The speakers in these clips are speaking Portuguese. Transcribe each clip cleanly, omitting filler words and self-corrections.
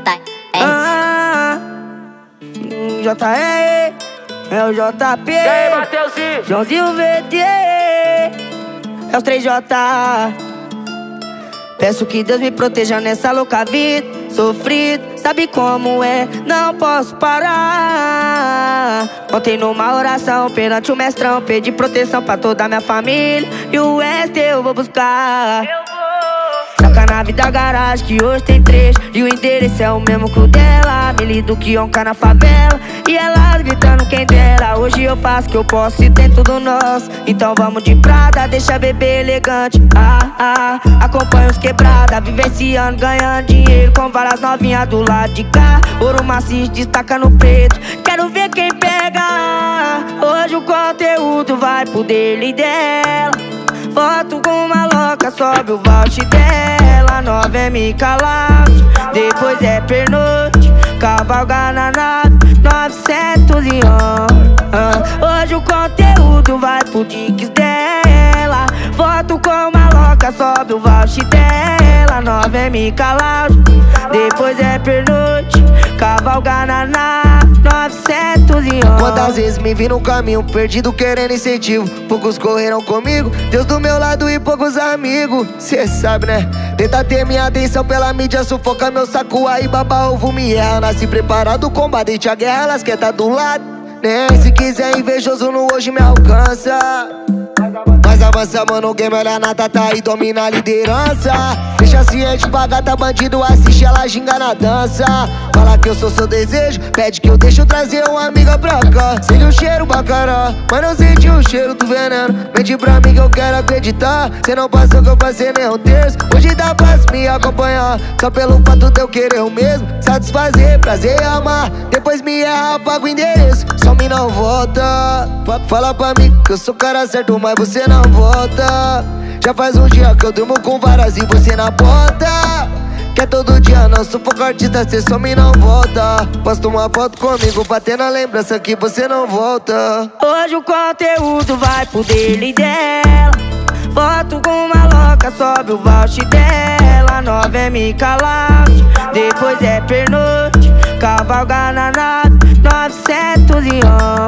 JR, é o JP. E aí, Mateuzinho? Joãozinho VD, é os 3J. Peço que Deus me proteja nessa louca vida. Sofrido, sabe como é, não posso parar. Ontem numa oração perante o mestrão, pedi proteção pra toda a minha família. E o West eu vou buscar. Saca na vida da garagem que hoje tem 3 e o endereço é o mesmo que o dela. Me lido que onca na favela e elas gritando quem dera. Hoje eu faço o que eu posso e tem tudo nosso. Então vamos de Prada, deixa bebê elegante. Acompanha os quebrada, vivenciando, ganhando dinheiro com várias novinhas do lado de cá. Ouro maciço destaca no preto, quero ver quem pega. Hoje o conteúdo vai pro dele e dela. Foto com uma louca, sobe o voucher dela. 9 MK Lounge, depois é pernoite. Cavalgar na nave, 911. Hoje o conteúdo vai pro Dix dela. Foto com uma louca, sobe o voucher dela. 9 MK Lounge, depois é pernoite. Cavalgar na nave, 911. Quantas vezes me vi no caminho, perdido querendo incentivo. Poucos correram comigo, Deus do meu lado e poucos amigos. Cê sabe, né? Tenta ter minha atenção pela mídia, sufoca meu saco, aí baba ovo me erra. Nasci preparado, combatente a guerra, elas quer tá do lado, né? Se quiser invejoso no hoje me alcança. Mas avança, mano, o game olha na tata e domina a liderança. Deixa ciente pra gata, bandido assiste, ela ginga na dança. Fala que eu sou seu desejo, pede que eu deixo trazer uma amiga pra cá. Sente o cheiro bacará, mas não senti o cheiro do veneno. Mente pra mim que eu quero acreditar. Cê não passou que eu passei nem um terço. Hoje dá pra me acompanhar, só pelo fato de eu querer o mesmo. Satisfazer, prazer e amar. Depois me erra, apaga o endereço. Some não volta. Fala pra mim que eu sou o cara certo, mas você não volta. Já faz um dia que eu durmo com várias e você na porta. Quer todo dia, não sufoca artista, cê some e não volta. Posta uma foto comigo, batendo a lembrança que você não volta. Hoje o conteúdo vai pro dele e dela. Foto com uma louca, sobe o voucher dela. 9 MK Lounge, depois é pernoite. Cavalgar na nave, 911.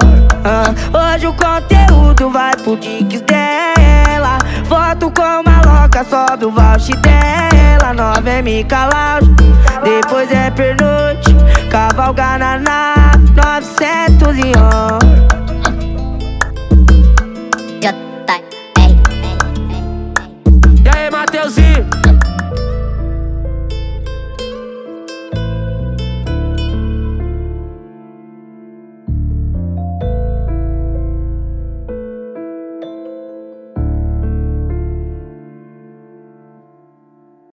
Hoje o conteúdo vai pro Dix dela. Foto com uma louca, sobe o voucher dela. 9 MK Lounge, depois é pernoite. Cavalgar na nave, 911.